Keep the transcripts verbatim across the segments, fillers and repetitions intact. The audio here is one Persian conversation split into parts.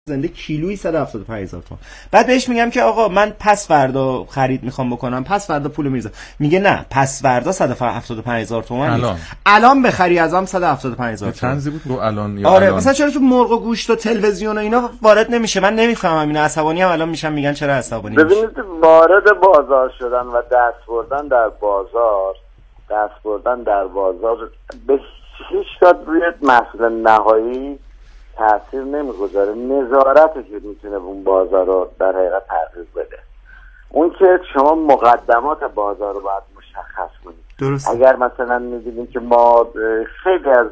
زنده کیلویی صد و هفتاد و پنج هزار تومان. بعد بهش میگم که آقا من پس فردا خرید میخوام بکنم، پس فردا پول میذارم. میگه نه پس فردا صد و هفتاد و پنج هزار تومان الان نیست. الان بخری ازم صد و هفتاد و پنج هزار تومان. چند بود گفت الان یا آره الان. مثلا چرا تو مرغ و گوشت و تلویزیون و اینا وارد نمیشه؟ من نمیفهمم اینا. عصبانی هم الان میشم میگن چرا عصبانی میشه. ببینید وارد بازار شدن و دست بردن در بازار دست بردن در بازار به هیچ وجه روی محصول نهایی تاثیر نمیگذاره. نظارتی که میتونه اون بازار رو در حقیقت تغییر بده، اون که شما مقدمات بازار رو باید مشخص کنید. درست. اگر مثلا می‌بینیم که ما خیلی از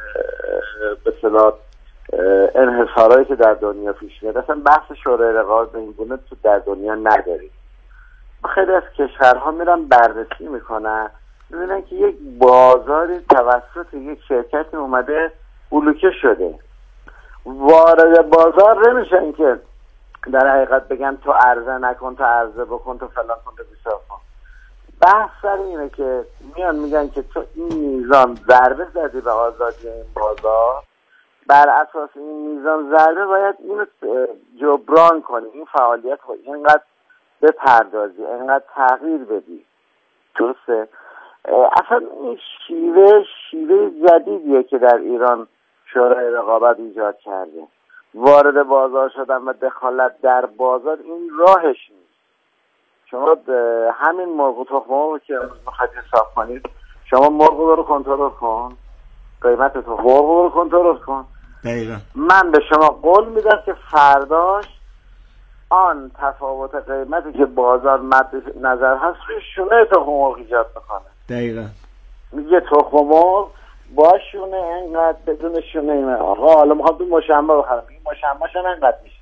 به اصطلاح انحصارهایی که در دنیا پیش میاد، اصلا بحث شورای رقابت به این گونه تو در دنیا نداریم. خیلی از کشورها میرن بررسی میکنن، میبینن که یک بازاری توسط یک شرکتی اومده بلوکه شده. وارد بازار نمیشن که در حقیقت بگن تو عرضه نکن، تو عرضه بکن، تو فلان کن، تو بیسار کن. بحث سر اینه که میان میگن که تو این میزان ضربه زدی به آزادی این بازار، بر اساس این میزان ضربه باید اینو جبران کنی، این فعالیت رو اینقدر بپردازی، اینقدر تغییر بدی. درسته؟ اصلا این شیوه شیوه جدیدیه که در ایران شورای رقابت ایجاد کرده. وارد بازار شدن و دخالت در بازار این راهش نیست. شما همین مرغ و تخم مرغ که میخواید حساب کنید، شما مرغ رو کنترل کن، قیمت تخم مرغ رو کنترل کن. دقیقاً. من به شما قول میدم که فرداش آن تفاوت قیمتی که بازار مد نظر هست روی شونه تخم مرغ ایجاد میکنه. دقیقاً. میگه تخم مرغ با شونه اینقدر، بدون شونه اینقدر. آقا حالا میخوام تو مشنبه بخرم، این مشنبهشون اینقدر میشه.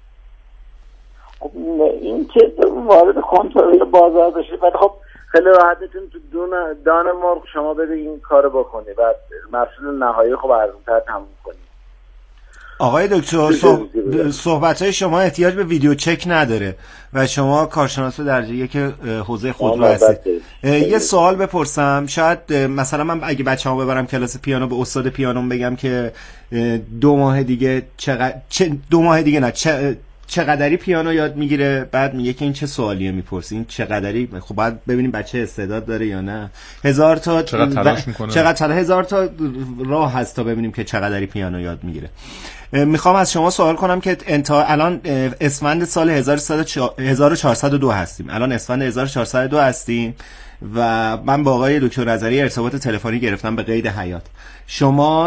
خب این که وارد کنترل بازار بشه، بعد خب خیلی راحتتون تو دون دان مرغ شما بده این کارو بکنی، بعد محصول نهایی خب ارزون‌تر تموم کنی. آقای دکتر صحبت‌های شما احتیاج به ویدیو چک نداره و شما کارشناس درجه یک حوزه خودرو هستید. یه سوال بپرسم، شاید مثلا من اگه بچه‌مو ببرم کلاس پیانو به استاد پیانوم بگم که دو ماه دیگه چقدر چه دو ماه دیگه نه چه چقدری پیانو یاد میگیره، بعد میگه که این چه سوالیه میپرسی، این چقدری؟ خب باید ببینیم بچه استعداد داره یا نه. هزار تا چقدر تلاش میکنه، چقدر چقدر هزار تا راه هست تا ببینیم که چقدری پیانو یاد میگیره. میخوام از شما سوال کنم که انتا الان اسفند سال هزار و چهارصد و دو هستیم، الان اسفند هزار و چهارصد و دو هستیم و من با آقای دکتر نظری ارتباط تلفنی گرفتم به قید حیات. شما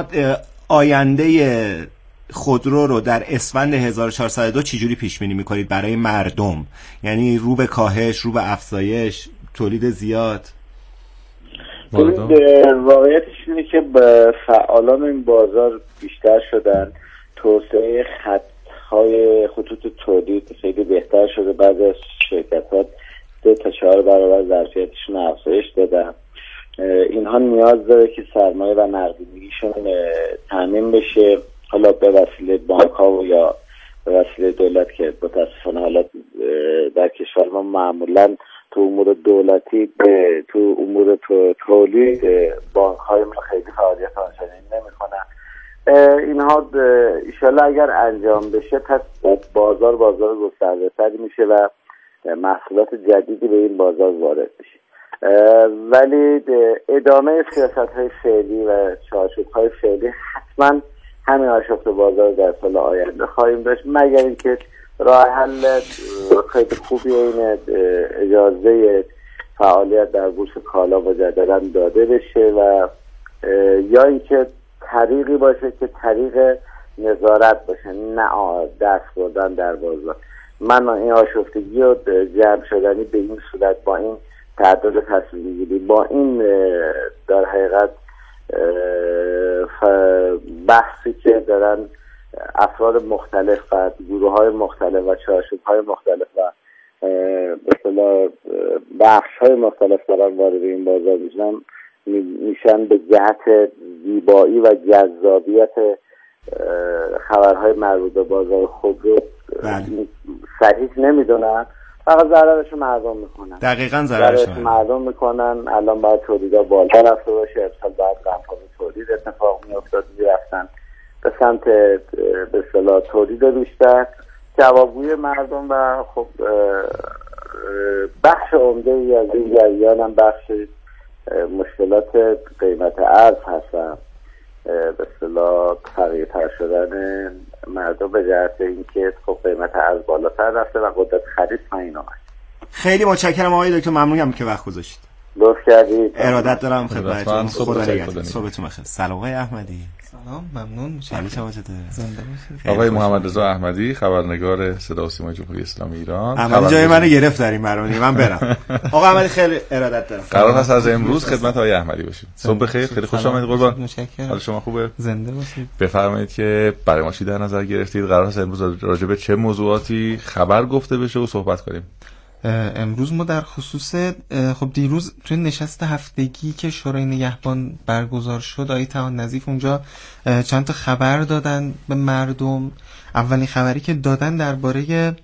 آینده خودرو رو در اسفند هزار و چهارصد و دو چجوری پیش بینی میکنید برای مردم؟ یعنی رو به کاهش، رو به افزایش، تولید زیاد؟ واقعیتش اینه که به فعالان این بازار بیشتر شدن، توسعه خطهای خطوط تولید خیلی بهتر شده، بعضی از شرکت‌ها سه تا چهار برابر ظرفیتشون افزایش دادن. اینها نیاز داره که سرمایه و نقدینگیشون تامین بشه، حالا به وسیله بانک ها و یا به وسیله دولت که متاسفانه حالا در کشور ما معمولا تو امور دولتی تو امور تو تولید بانک های ما خیلی فعالیت آنچنانی نمی‌کنن. اینها ایشالله اگر انجام بشه پس بازار بازار گسترده‌تری میشه و محصولات جدیدی به این بازار وارد میشه. ولی ادامه سیاست‌های فعلی و چارچوب‌های فعلی حتما همین آشفت بازار در سال آینده خواهیم داشت، مگر اینکه راه حل خیلی خوبی این اجازه فعالیت در بورس کالا مجددا داده بشه و یا اینکه طریقی باشه که طریق نظارت باشه، نه دست بردن در بازار. من این آشفتگی و جمع شدنی به این صورت با این تعداد تصمیم گیری، با این در حقیقت بحثی که دارن افراد مختلف و گروه های مختلف و چارچوب های مختلف و به اصطلاح بخش های مختلف دارن وارد این بازار میشن میشن به جهت زیبایی و جذابیت خبرهای مربوط به بازار خودرو صحیح نمیدونن، فقط ضررش مردم میکنن. دقیقاً ضررش مردم میکنن. الان باید تولیدها بالا رفته باشه، امسال باید رفاه تولید اتفاق میافتاد، میرفتن به سمت به اصطلاح تولید بیشتر جوابگوی مردم و خب بخش عمده ای از این جریان هم بخش مشکلات قیمت ارز هستن، به اصطلاح تغییرتر شدن مردم به جهت اینکه خب قیمت ارز بالاتر رفته و قدرت خرید پایین آمد. خیلی متشکرم آقای دکتر، ممنونم که وقت گذاشتید. لطف کردید. ارادت دارم خدمتتون. خدا نگهدار. صحبتون بخیر. سلام آقای احمدی. سلام، ممنون. متشکرم. زنده باشید. آقای محمد رضا احمدی، خبرنگار صدا و سیمای جمهوری اسلامی ایران. احمدی جای منو گرفت در این برنامه، من برم. آقا احمدی خیلی ارادت دارم. قرار هست از امروز خدمت آقای احمدی باشیم. صبح بخیر، خیلی خوش آمدید قربان. متشکرم. حال شما خوبه؟ زنده باشید. بفرمایید که برای ما چی در نظر گرفتید؟ قرار هست امروز راجع به چه موضوعاتی خبر گفته بشه و صحبت کنیم؟ امروز ما در خصوص خب دیروز توی نشست هفتگی که شورای نگهبان برگزار شد، آقای طاهان نظیف اونجا چند تا خبر دادن به مردم. اولین خبری که دادن درباره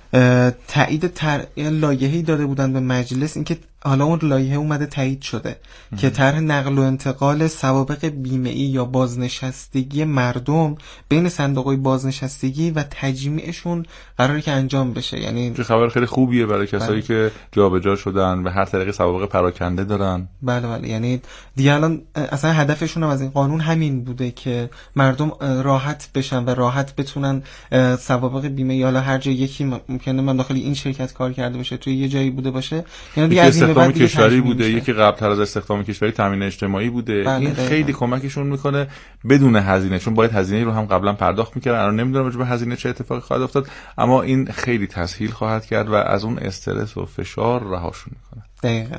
تایید تر... لایحه‌ای داده بودن به مجلس، اینکه حالا اون لایحه اومده تایید شده ام. که طرح نقل و انتقال سوابق بیمه‌ای یا بازنشستگی مردم بین صندوق‌های بازنشستگی و تجمیعشون قراره که انجام بشه. یعنی چه خبر خیلی خوبیه برای کسایی که جابجا شدن و هر طریق سوابق پراکنده دارن. بله بله، یعنی دیگه الان اصلا هدفشون هم از این قانون همین بوده که مردم راحت بشن و راحت بتونن سوابق بیمه، حالا هر جای یکی ممکنه من داخل این شرکت کار کرده باشه، توی یه جایی بوده باشه، یعنی دیگه استخدام کشوری بوده میشه. یکی قبل تر از استخدام کشوری تامین اجتماعی بوده. بله این خیلی کمکشون میکنه بدون هزینه، چون باید هزینه رو هم قبلا پرداخت میکردن. الان نمیدونم راجع به هزینه چه اتفاقی خواهد افتاد، اما این خیلی تسهیل خواهد کرد و از اون استرس و فشار رهاشون میکنه. دقیقاً.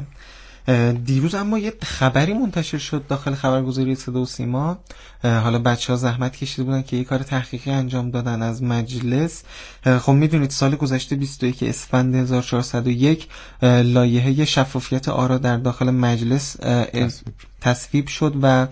دیروز اما یه خبری منتشر شد داخل خبرگزاری صدا و سیما. حالا بچه‌ها زحمت کشیده بودن که یه کار تحقیقی انجام دادن از مجلس. خب میدونید سال گذشته بیست و یک اسفند هزار و چهارصد و یک لایحه شفافیت آرا در داخل مجلس تصویب شد و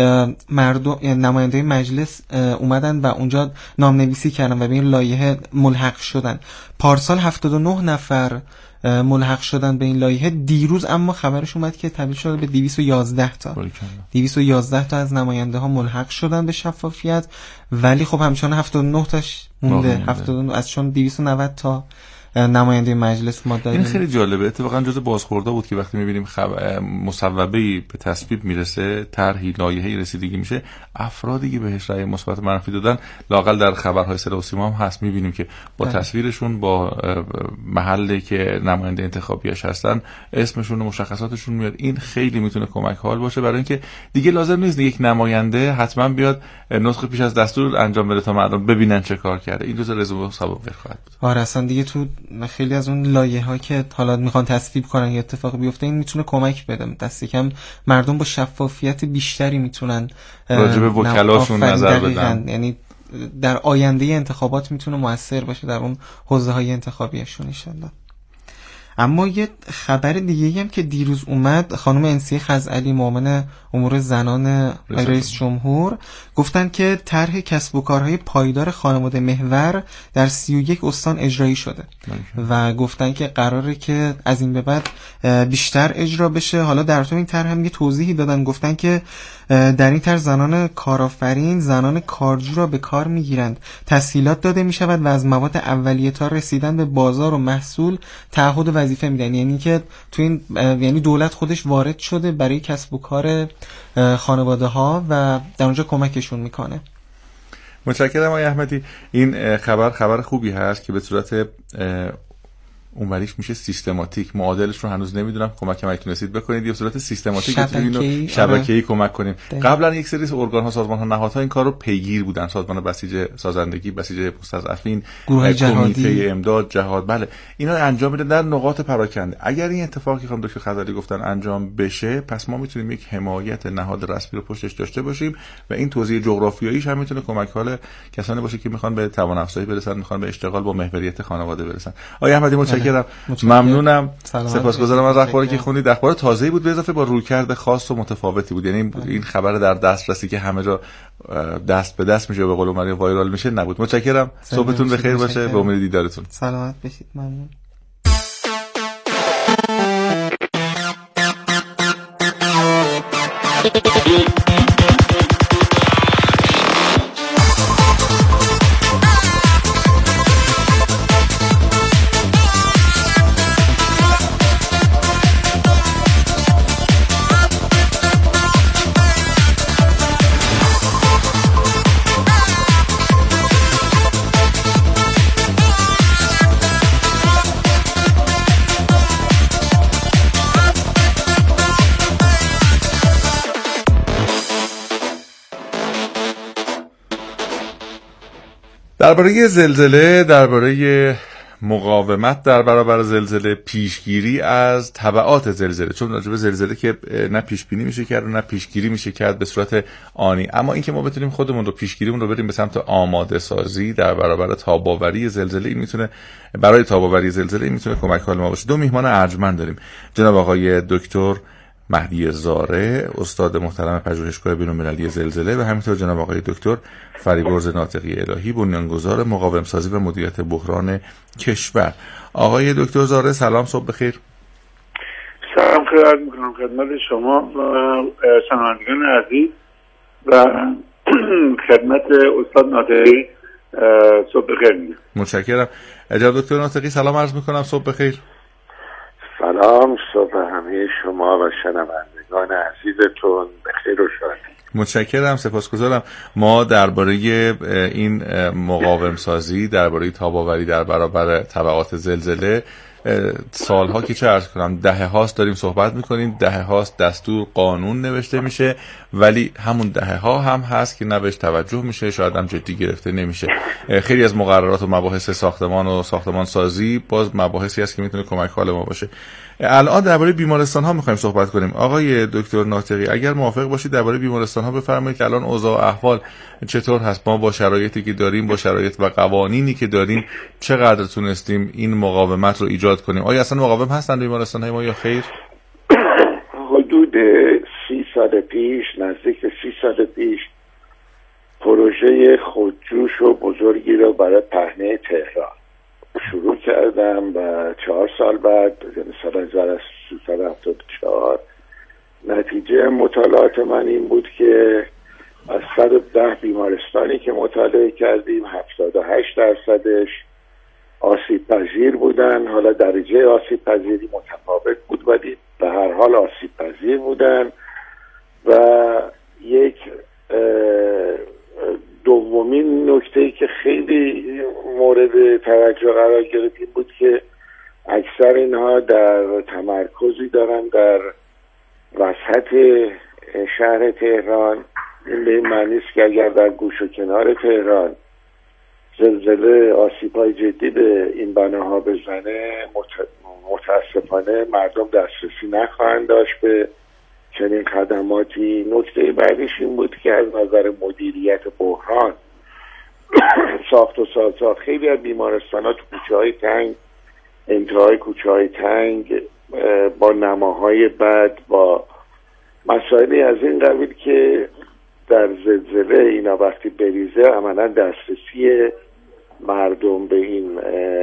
مردم، یعنی نماینده مجلس اومدن و اونجا نامنویسی کردن و به این لایحه ملحق شدن. پارسال هفتاد و نه نفر ملحق شدن به این لایحه. دیروز اما خبرش اومد که تبدیل شده به دویست و یازده تا دویست و یازده تا از نماینده ها ملحق شدن به شفافیت، ولی خب همچنان هفتاد و نه تاش مونده. هفتاد و نه از چون دویست و نود تا نماینده مجلس ما داریم. این خیلی جالبه، اتفاقا جزء بازخورده بود که وقتی می‌بینیم خب... مصوبه‌ای به تصویب میرسه، طرحی لایحه‌ای رسیدگی میشه، افرادی که بهش رأی مثبت منفی دادن لااقل در خبرهای صدا و سیما هم هست، می‌بینیم که با تصویرشون، با محلی که نماینده انتخابیش هستن، اسمشون و مشخصاتشون میاد. این خیلی میتونه کمک حال باشه برای اینکه دیگه لازم نیست یک نماینده حتما بیاد نسخه پیش از دستور انجام بده تا مردم ببینن چه کار کرده. این جزء رزومه سابقه خواهد بود. آره اصلا دیگه تو خیلی از اون لایحه‌ها که حالا میخوان تصویب کنن یا اتفاق بیفته، این میتونه کمک بده. دست کم مردم با شفافیت بیشتری میتونن راجع به وکلاشون نظر بدن، یعنی در آینده انتخابات میتونه موثر باشه در اون حوزه‌های انتخابیشون ان شاءالله. اما یه خبر دیگه هم که دیروز اومد، خانم انسی خزعلی، معاون امور زنان رئیس جمهور، گفتن که طرح کسب و کارهای پایدار خانواده محور در سی و یک استان اجرایی شده و گفتن که قراره که از این به بعد بیشتر اجرا بشه. حالا در تو این طرح هم یه توضیحی دادن، گفتن که در این طرح زنان کارآفرین، زنان کارجو را به کار میگیرند، تسهیلات داده میشود و از مواد اولیه تا رسیدن به بازار و محصول تعهد و وظیفه میدن. یعنی که تو این یعنی دولت خودش وارد شده برای کسب و کار خانواده ها و در اونجا کمکشون میکنه. متشکرم آقای احمدی. این خبر خبر خوبی هست که به صورت اونوریش میشه سیستماتیک. معادلش رو هنوز نمیدونم، کمک ما تونستید بکنید. یه صورت سیستماتیک بتونید شبکه‌ای کمیک کنیم. قبلا یک سری ارگان ها، سازمان ها، نهادها این کارو پیگیر بودن. سازمان بسیج سازندگی، بسیج مستضعفین، کمیته امداد، جهاد، بله اینا انجام میدن در نقاط پراکنده. اگر این اتفاقی خانم دکتر خزعلی گفتن انجام بشه، پس ما میتونیم یک حمایت نهاد رسمی رو پشتش داشته باشیم و این توزیع جغرافیاییش هم میتونه کمک حال کسانی باشه که میخوان به توان افزایی برسن، میخوان به اشتغال با محوریت خانواده برسن. آقای احمدی متشکرم. ممنونم، سپاسگزارم از اخباری که خوندید. اخبار تازه‌ای بود، به اضافه با رویکرد خاص و متفاوتی بود. یعنی این خبر در دسترسی که همه جا دست به دست میشه، به قول عمری وایرال میشه نبود. متشکرم، صبحتون بخیر باشه، به امید دیدارتون. سلامت باشید. ممنون. درباره زلزله، درباره مقاومت در برابر زلزله، پیشگیری از تبعات زلزله، چون راجع به زلزله که نه پیش بینی میشه کرد و نه پیشگیری میشه کرد به صورت آنی، اما اینکه ما بتونیم خودمون رو پیشگیریمون رو بریم به سمت آماده سازی در برابر تاب‌آوری زلزله، این میتونه برای تاب‌آوری زلزله این میتونه کمک حال ما باشه. دو میهمان ارجمند داریم، جناب آقای دکتر مهدی زاره، استاد محترم پژوهشگاه بین‌المللی زلزله، و همینطور جناب آقای دکتر فریبرز ناطقی الهی، بنیانگذار مقاوم سازی و مدیریت بحران کشور. آقای دکتر زاره سلام، صبح بخیر. سلام خدمت میکنم خدمت شما و شنوندگان عزیز و خدمت استاد ناطقی صبح بخیر میگم. متشکرم. جناب دکتر ناطقی سلام عرض میکنم، صبح بخیر. سلام، صبح همه شما و شنوندگان عزیزتون بخیر و شاد. متشکرم، سپاسگزارم. ما درباره این مقاوم سازی، درباره تاب‌آوری در برابر تبعات زلزله سالها که چه عرض کنم دهه هاست داریم صحبت میکنیم، دهه هاست دستور قانون نوشته میشه، ولی همون دهه ها هم هست که نه بهش توجه میشه، شاید هم جدی گرفته نمیشه. خیلی از مقررات و مباحث ساختمان و ساختمان سازی باز مباحثی هست که میتونه کمک حال ما باشه. الان درباره بیمارستان ها میخوایم صحبت کنیم. آقای دکتر ناطقی اگر موافق باشید درباره بیمارستان ها بفرمایید که الان اوضاع و احوال چطور هست، ما با شرایطی که داریم، با شرایط و قوانینی که داریم چقدر تونستیم این مقاومت رو ایجاد کنیم؟ آیا اصلا مقاوم هستن بیمارستان های ما یا خیر؟ حدود سی سال پیش، نزدیک به سی سال پیش، پروژه خودجوش و بزرگی رو برای پهنه تهران شروع کردم و چهار سال بعد، یعنی سال هزار و سیصد و هفتاد و چهار، نتیجه مطالعات من این بود که از صد و ده بیمارستانی که مطالعه کردیم هفتاد و هشت درصدش آسیب پذیر بودن. حالا درجه آسیب پذیری متفاوت بود ولی به هر حال آسیب پذیر بودن. و یک دومین نکته‌ای که خیلی مورد توجه قرار گرفت این بود که اکثر اینها در تمرکزی دارن در وسط شهر تهران. این به این معنی است که اگر در گوش و کنار تهران زلزله آسیب‌های جدی به این بناها بزنه، متاسفانه مردم دسترسی نخواهند داشت به چنین خدماتی. نکته بعدیش این بود که از نظر مدیریت بحران ساخت و سازات خیلی از بیمارستان‌ها تو کوچه‌های تنگ، انتهای کوچه‌های تنگ، با نماهای بد، با مسائلی از این قبیل که در زلزله اینا وقتی بریزه عملا دسترسی مردم به این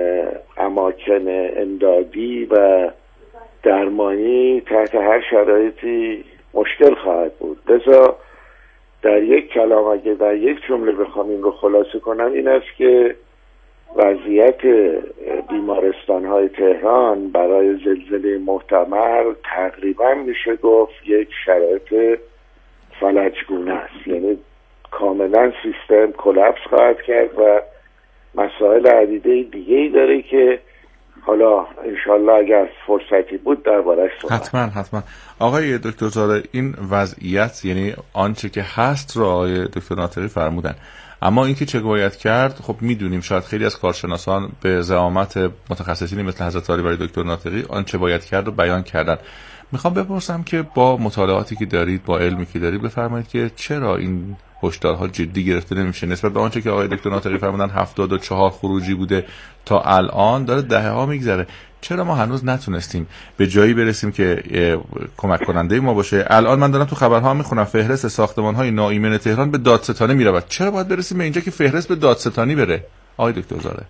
اماکن امدادی و درمانی تحت هر شرایطی مشکل خواهد بود. لذا در یک کلام اگه در یک جمله بخوام این رو خلاصه کنم این است که وضعیت بیمارستان‌های تهران برای زلزله محتمل تقریبا میشه گفت یک شرایط فلجگونه است، یعنی کاملا سیستم کلاپس خواهد کرد و مسائل عدیده دیگه‌ای داره که حالا انشالله اگر فرصتی بود درباره‌اش صحبت. حتما حتما. آقای دکتر زاره این وضعیت یعنی آنچه که هست رو آقای دکتر ناطقی فرمودن، اما اینکه چه باید کرد خب میدونیم، شاید خیلی از کارشناسان به زعامت متخصصینی مثل حضرت عالی برای دکتر ناطقی آنچه باید کرد رو بیان کردن. میخوام بپرسم که با مطالعاتی که دارید، با علمی که دارید، بفرمایید که چرا این هشدارها جدی گرفته نمیشه نسبت به آنچه که آقای دکتر ناطقی فرمودن هفتاد و چهار خروجی بوده تا الان داره دهه ها میگذره. چرا ما هنوز نتونستیم به جایی برسیم که کمک کننده ما باشه؟ الان من دارم تو خبرها میخونم فهرست ساختمان‌های ناایمن تهران به دادستانی میرود. چرا باید برسیم به اینجا که فهرست به دادستانی بره؟ آقای دکتر زاره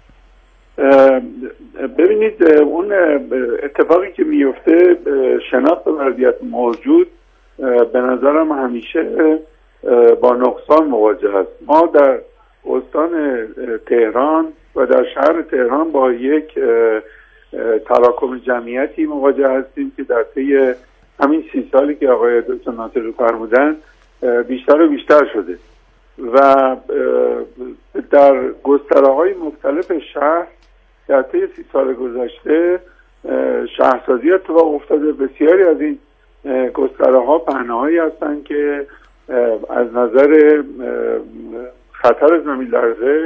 ببینید، اون اتفاقی که میفته شناخت وضعیت موجود به نظرم همیشه با نقصان مواجه است. ما در استان تهران و در شهر تهران با یک تراکم جمعیتی مواجه هستیم که در طی همین سی سالی که آقای دکتر ناطقی فرمودن بیشتر و بیشتر شده و در گستره‌های مختلف شهر در طی سی سال گذشته شهرسازی اتفاق افتاده. بسیاری از این گستره‌ها پهنه‌هایی هستند که از نظر خطر زمین لرزه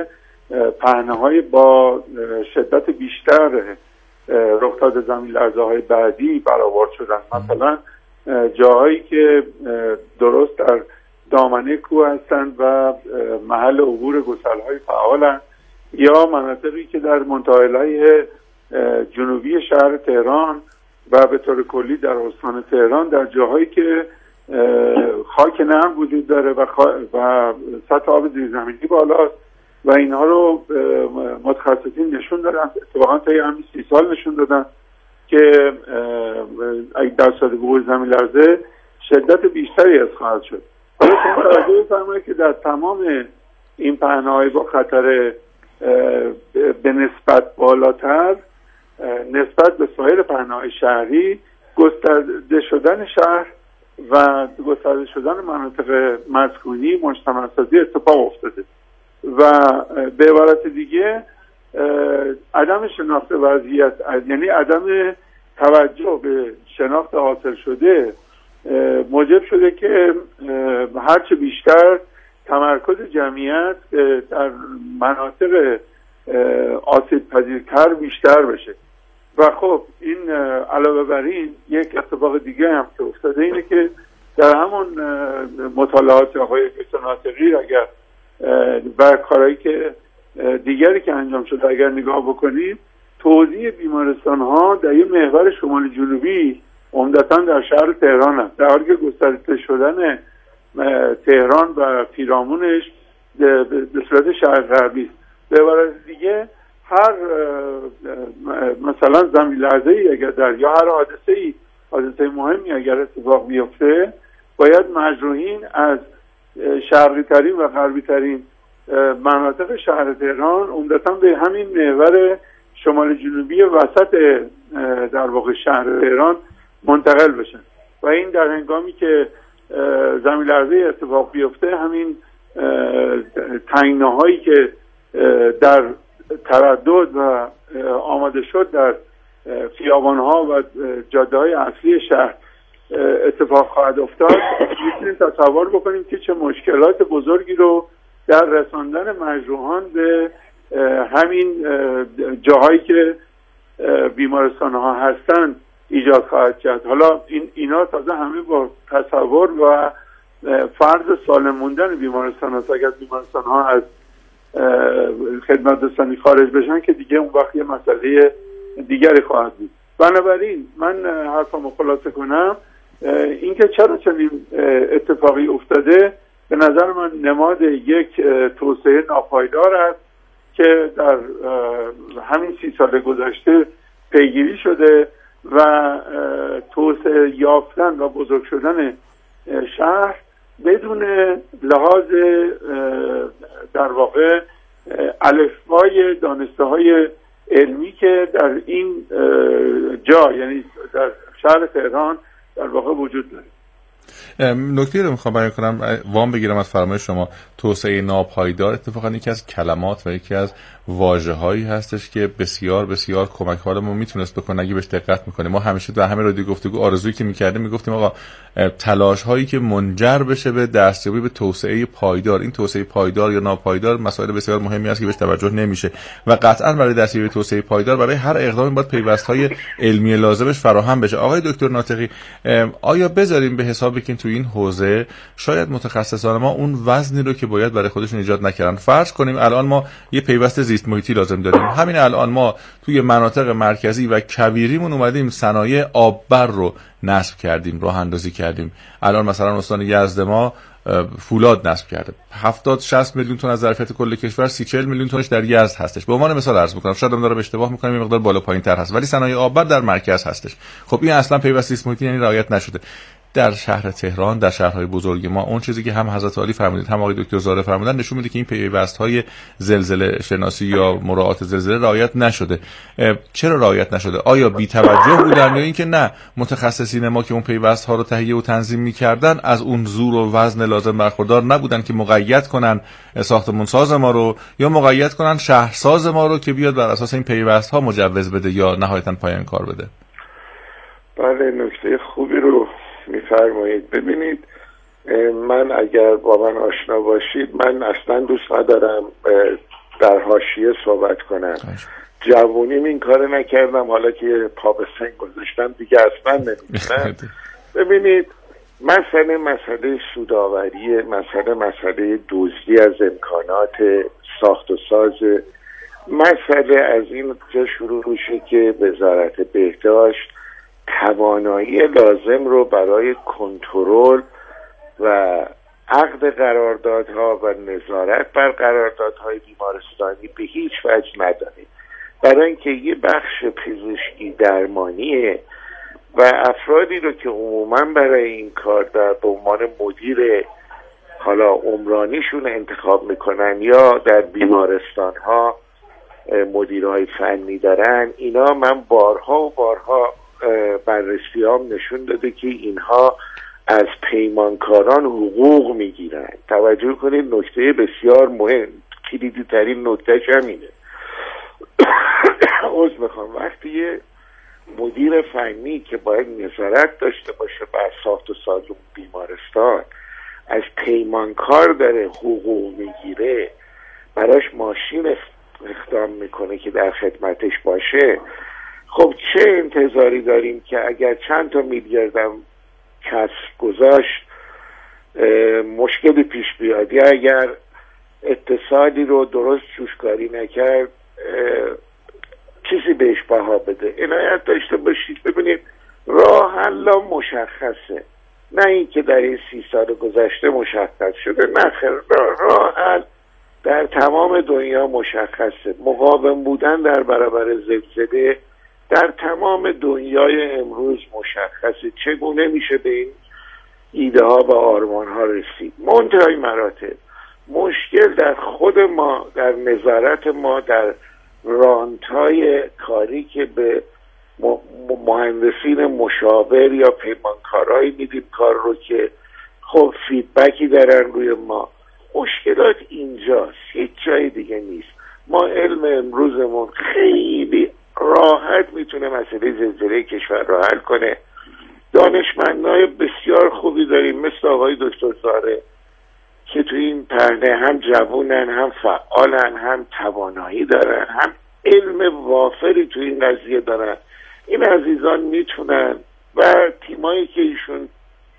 پهنه‌های با شدت بیشتر رخ داده زمین لرزه‌های بعدی برآورد شدن. مثلا جاهایی که درست در دامنه کوه هستند و محل عبور گسل‌های فعالند، یا مناطقی که در منطقه‌های جنوبی شهر تهران و به طور کلی در استان تهران، در جاهایی که خاک نرم وجود داره و, خا... و سطح آب زیرزمینی بالاست و اینها رو متخصصین نشون دادن، اتفاقا تا همین سی سال نشون دادن که در صورت وقوع زمین لرزه شدت بیشتری از خواهد شد. حالا شما توجه بفرمایید که در تمام این پهنه‌های با خطر به نسبت بالاتر نسبت به سایر پهنه‌های شهری، گسترده شدن شهر و گسترده شدن مناطق مسکونی، مجتمع‌سازی اتفاق افتاده و به عبارت دیگه عدم شناخت وضعیت، یعنی عدم توجه به شناخت حاصل شده موجب شده که هرچه بیشتر تمرکز جمعیت در مناطق آسیب پذیرتر بیشتر بشه. و خب این علاوه بر این یک اتفاق دیگه هم که افتاده اینه که در همون مطالعات آقای دکتر ناطقی اگر و کارهایی که دیگری که انجام شده اگر نگاه بکنیم، توزیع بیمارستان ها در یه محور شمال جنوبی عمدتاً در شهر تهران است، در حالی که گسترده شدن تهران و پیرامونش به صورت شهر غربی است. به عبارت دیگه هر مثلا زمین لرزه‌ای اگر در یا هر حادثه‌ای حادثه مهمی اگر اتفاق بیفته، باید مجروحین از شرقی ترین و غربی ترین مناطق شهر تهران عمدتاً به همین محور شمال جنوبی وسط در واقع شهر تهران منتقل بشن و این در هنگامی که زمین لرزه اتفاق بیفته همین تنگناهایی که در تردد و آماده شد در خیابان‌ها و جاده‌های اصلی شهر اتفاق خواهد افتاد، میتونیم تصور بکنیم که چه مشکلات بزرگی رو در رساندن مجروحان به همین جاهایی که بیمارستان‌ها هستند ایجاد خواهد کرد. حالا این اینا تازه همه با تصور و فرض سالم موندن بیمارستان هست. اگر بیمارستان ها از خدمت رسانی خارج بشن که دیگه اون وقت یه مسئله دیگری خواهد بود. بنابراین من حرفمو خلاصه کنم، اینکه چرا چنین اتفاقی افتاده به نظر من نماد یک توسعه ناپایدار است که در همین سی سال گذشته پیگیری شده و توسعه یافتن و بزرگ شدن شهر بدون لحاظ در واقع الفبای دانسته های علمی که در این جا یعنی در شهر تهران در واقع وجود داره. نکته رو میخوام بیان کنم، وام بگیرم از فرمایش شما. توسعه ناپایدار اتفاقا یکی از کلمات و یکی از واژه‌هایی هستش که بسیار بسیار کمک حالمون میتونست بکنه اگه بهش دقت میکنیم. ما همیشه در همه رادیو گفتگو آرزویی که میکردیم میگفتیم آقا تلاش هایی که منجر بشه به دستیابی به توسعه پایدار، این توسعه پایدار یا ناپایدار مسائل بسیار مهمی است که بهش توجه نمیشه و قطعا برای دستیابی به توسعه پایدار برای هر اقدامی باید پیوست‌های علمی لازمش فراهم بشه. آقای دکتر ناطقی، آیا بذاریم به حسابی که تو این حوزه شاید متخصصان ما اون وزنی رو که باید برای خودشون ایجاد نکردن؟ فرض کنیم الان ما یه پیوست زیست محیطی لازم داریم، همین الان ما توی مناطق مرکزی و کویریمون اومدیم صنایع آببر رو نصب کردیم، راه اندازی کردیم. الان مثلا استان یزد ما فولاد نصب کرده، هفتاد شصت میلیون تن از ظرفیت کل کشور، سی چهل میلیون تنش در یزد هستش. به عنوان مثال عرض میکنم، شاید من دارم اشتباه میکنم، یه مقدار بالا پایین تر هست، ولی صنایع آببر در مرکز هستش. خب این اصلا پیوست زیست محیطی یعنی رعایت نشده. در شهر تهران، در شهرهای بزرگ ما، اون چیزی که هم حضرت عالی فرمودید هم آقای دکتر زاره فرمودن نشون میده که این پیوست‌های زلزله شناسی یا مراعات زلزله رعایت نشده. چرا رعایت نشده؟ آیا بی توجه بودن یا اینکه نه متخصصین ما که اون پیوست‌ها رو تهیه و تنظیم می‌کردن از اون زور و وزن لازم برخوردار نبودن که مقید کنن ساختمانساز ما رو یا مقید کنن شهرساز ما رو که بیاد بر اساس این پیوست‌ها مجوز بده یا نهایتاً پایان کار بده؟ بله، نکته خوبی رو میفرمایید. ببینید، من اگر با من آشنا باشید، من اصلا دوست ندارم در حاشیه صحبت کنم. جوونیم این کار نکردم، حالا که پا به سنگ گذاشتم دیگه اصلا نمی‌کنم. ببینید مسئله مسئله سودآوری، مسئله مسئله دزدی از امکانات ساخت و ساز، مسئله از این جا شروع میشه که وزارت بهداشت توانایی لازم رو برای کنترل و عقد قراردادها و نظارت بر قراردادهای بیمارستانی به هیچ وجه نداره. برای اینکه یه بخش پزشکی درمانیه و افرادی رو که عموما برای این کار در به عنوان مدیر حالا عمرانیشون انتخاب میکنن یا در بیمارستان ها مدیرهای فنی دارن، اینا من بارها و بارها بررسیام نشون داده که اینها از پیمانکاران حقوق میگیرن. توجه کنید، نکته بسیار مهم، کلیدی ترین نکتهش همینه. عذر میخوام، وقتی یه مدیر فنی که باید نظارت داشته باشه بر ساخت و ساز بیمارستان از پیمانکار داره حقوق میگیره، براش ماشین اقدام میکنه که در خدمتش باشه، خب چه انتظاری داریم که اگر چند تا میلیاردم کسب گذاشت مشکلی پیش بیاد یا اگر اقتصادی رو درست جوشکاری نکرد چیزی بهش بها بده؟ عنایت داشته باشید. ببینید راه حل مشخصه، نه این که در این سی سال گذشته مشخص شده، نه خیر، راه حل در تمام دنیا مشخصه. مقاوم بودن در برابر زلزله در تمام دنیای امروز مشخصه. چگونه میشه به این ایده ها و آرمان ها رسید؟ منتهای مراتب مشکل در خود ما، در نظارت ما، در رانتای کاری که به مهندسین مشاور یا پیمانکارایی میدیم کار رو که خب فیدبکی دارن روی ما. مشکلات اینجاست، هیچ جای دیگه نیست. ما علم امروزمون خیلی راحت میتونه مسئله زلزله کشور رو حل کنه. دانشمندای بسیار خوبی داریم مثل آقای دکتر زاره که تو این پهنه هم جوونن، هم فعالن، هم توانایی دارن، هم علم وافری تو این قضیه دارن. این عزیزان میتونن و تیمایی که ایشون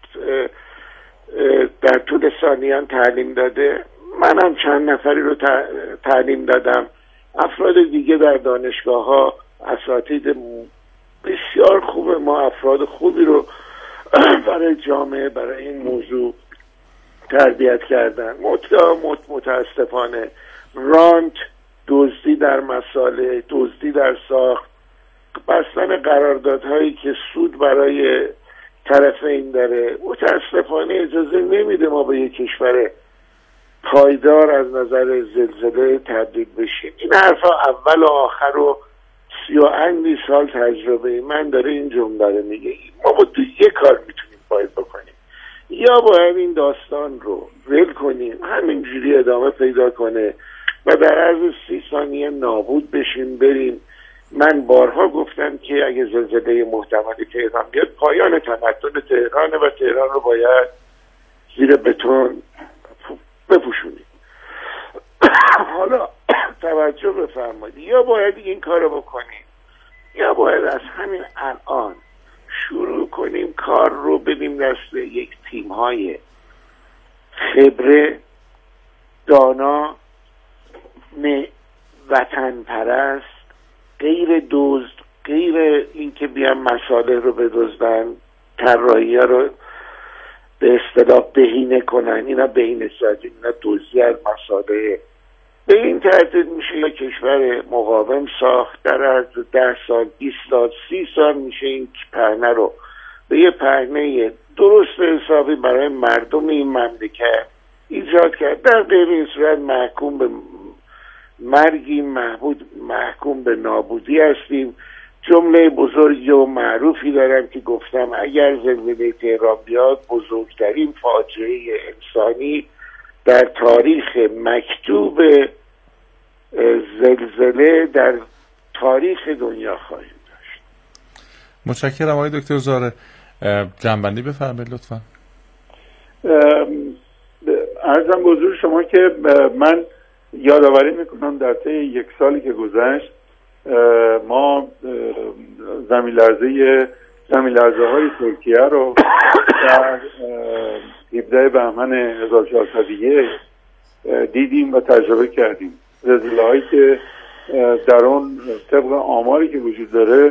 در طول سالیان تعلیم داده، منم چند نفری رو تعلیم دادم، افراد دیگه در دانشگاه ها، اساتید بسیار خوب ما افراد خوبی رو برای جامعه، برای این موضوع تربیت کردن. متاسفانه رانت، دزدی در مساله، دزدی در ساخت، بستن قراردادهایی که سود برای طرفین داره، متاسفانه اجازه نمیده ما به یک کشور پایدار از نظر زلزله تبدیل بشیم. این حرفا اول و آخر و سی و اندی سال تجربه من داره این جمله میگه. ما با دو یک کار میتونیم باید بکنیم، یا باید این داستان رو ول کنیم همینجوری ادامه پیدا کنه و در عرض سی ثانیه نابود بشیم بریم. من بارها گفتم که اگه زلزله محتملی تهران بیاد، پایان تمدن تهران و تهران رو باید زیر بتون بپوشونیم. حالا توجه بفرمایید، یا باید این کار رو بکنیم یا باید از همین الان شروع کنیم کار رو بدیم دست یک تیم های خبره، دانا، وطن پرست، غیر دزد، غیر اینکه بیان مصالح رو بدزدن، طراحی ها رو به اصطلاح بهینه کنن، اینا بهینه سازی، اینا دزدی از مصالح. به این ترتیب میشه یک کشور مقاوم ساخت. در عرض ده سال، بیست سال، سی سال میشه این پهنه رو به یه پهنه درست حسابی برای مردم این مملکت ایجاد کرد. در غیر این صورت محکوم به مرگی، محبود محکوم به نابودی هستیم. جمله بزرگی و معروفی دارم که گفتم اگر زلزله تهران بیاد بزرگترین فاجعه انسانی در تاریخ مکتوب زلزله در تاریخ دنیا خواهیم داشت. متشکرم آقای دکتر زاره. جنبندی بفرمایید لطفا. عرضم به حضور شما که من یادآوری میکنم در طی یک سالی که گذشت ما زمین لرزه زمین لرزه های ترکیه رو در هفدهم بهمن هزار و چهارصد و یک دیدیم و تجربه کردیم. زلزله هایی که در اون طبق آماری که وجود داره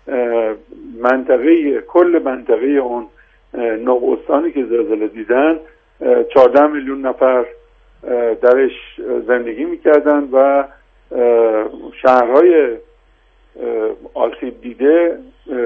منطقه کل منطقه اون نه استانی که زلزله دیدن چهارده میلیون نفر درش زندگی میکردن و شهرهای آسیب دیده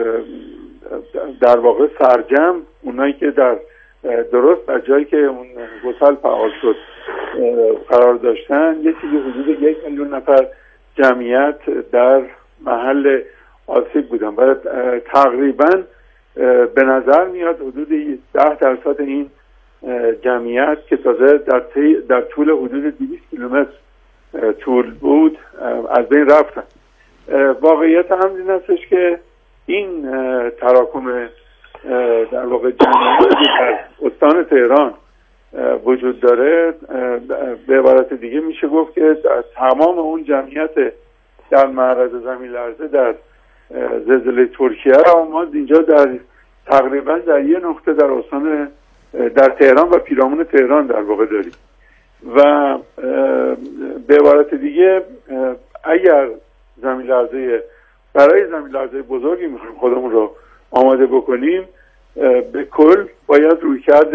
در واقع سرجم اونایی که در درست در جایی که اون گسل فعال شد قرار داشتن یه چیزی حدود یک میلیون نفر جمعیت در محل آسیب بودن و تقریبا به نظر میاد حدود ده درصد این جمعیت که تازه در, در طول حدود دویست کیلومتر طول بود از بین رفتن. واقعیت هم این هستش که این تراکم در واقع جمعیتی در استان تهران وجود داره به عبارت دیگه میشه گفت که تمام اون جمعیت در معرض زمین لرزه در زلزله ترکیه را ما اینجا در تقریبا در یه نقطه در استان در تهران و پیرامون تهران در واقع داریم و به عبارت دیگه اگر زمین لرزه برای زمین لرزه بزرگی میخوایم خودمون رو آماده بکنیم به کل باید رویکرد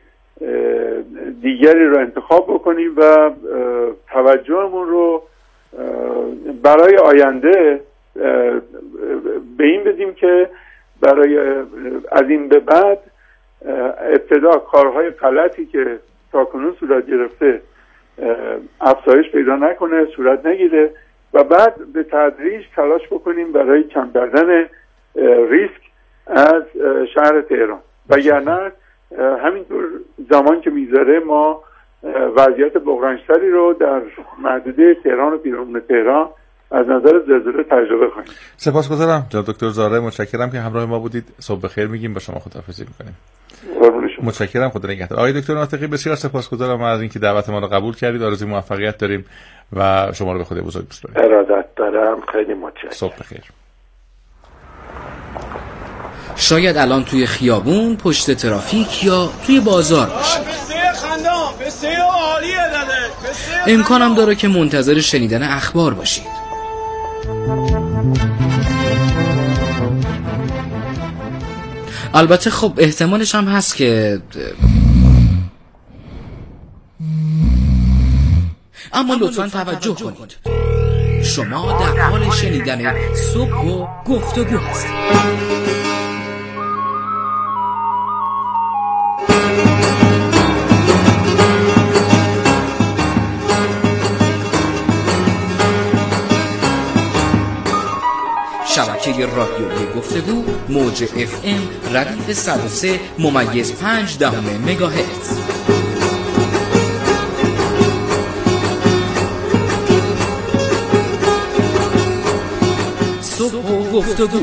دیگری رو انتخاب بکنیم و توجهمون رو برای آینده به این بدیم که برای از این به بعد ابتدا کارهای غلطی که تاکنون صورت گرفته افزایش پیدا نکنه، صورت نگیره و بعد به تدریج تلاش بکنیم برای کم کردن ریسک از شهر تهران. وگرنه همینطور زمان که میذاره ما وضعیت بحران‌سری رو در محدوده تهران و پیرامون تهران از نظر زلزله تجربه خواهیم. سپاسگزارم جناب دکتر زاره، متشکرم که همراه ما بودید. صبح بخیر میگیم، با شما خداحافظی میکنیم. متشکرم، خدا نگهدار. آقای دکتر ناطقی بسیار سپاسگزارم از اینکه دعوت ما رو قبول کردید. آرزوی موفقیت داریم و شما رو به خدای بزرگ می‌سپاریم. ارادت دارم، خیلی متشکرم. صبح بخیر. شاید الان توی خیابون، پشت ترافیک یا توی بازار باشید. امکانم داره که منتظر شنیدن اخبار باشید. البته خب احتمالش هم هست که اما لطفاً توجه کنید، شما در حال شنیدن صبح و گفتگو هستید. شبکه رادیویی گفتگو موج اف ام ردیف صد و سه ممیز پنج دهم مگاهرتز. صبح و گفتگو.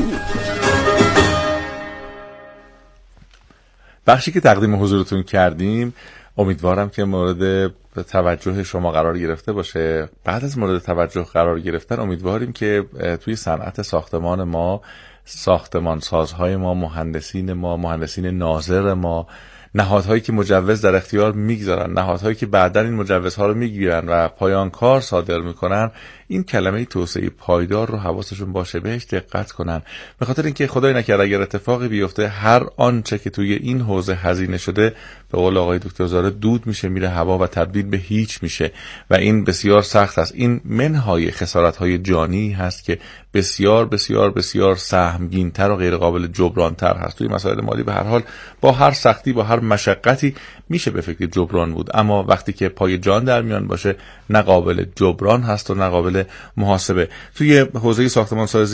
بخشی که تقدیم حضورتون کردیم امیدوارم که مورد توجه شما قرار گرفته باشه. بعد از مورد توجه قرار گرفتن امیدواریم که توی صنعت ساختمان ما، ساختمان سازهای ما، مهندسین ما، مهندسین ناظر ما، نهادهایی که مجوز در اختیار میگذارن، نهادهایی که بعداً این مجوزها رو میگیرن و پایان کار صادر میکنن، این کلمه توسعه پایدار رو حواسشون باشه، بهش دقت کنن. به خاطر اینکه خدای نکرده اگر اتفاقی بیفته هر آنچه که توی این حوزه هزینه شده به قول آقای دکتر زاره دود میشه، میره هوا و تبدیل به هیچ میشه و این بسیار سخت است. این منهای خسارت‌های جانی هست که بسیار بسیار بسیار سهمگین‌تر و غیر قابل جبران‌تر هست. توی مسائل مالی به هر حال با هر سختی، با هر مشقتی میشه به فکر جبران بود، اما وقتی که پای جان در میان باشه نه قابل جبران هست و نه قابل محاسبه. توی حوزه ساختمان سازی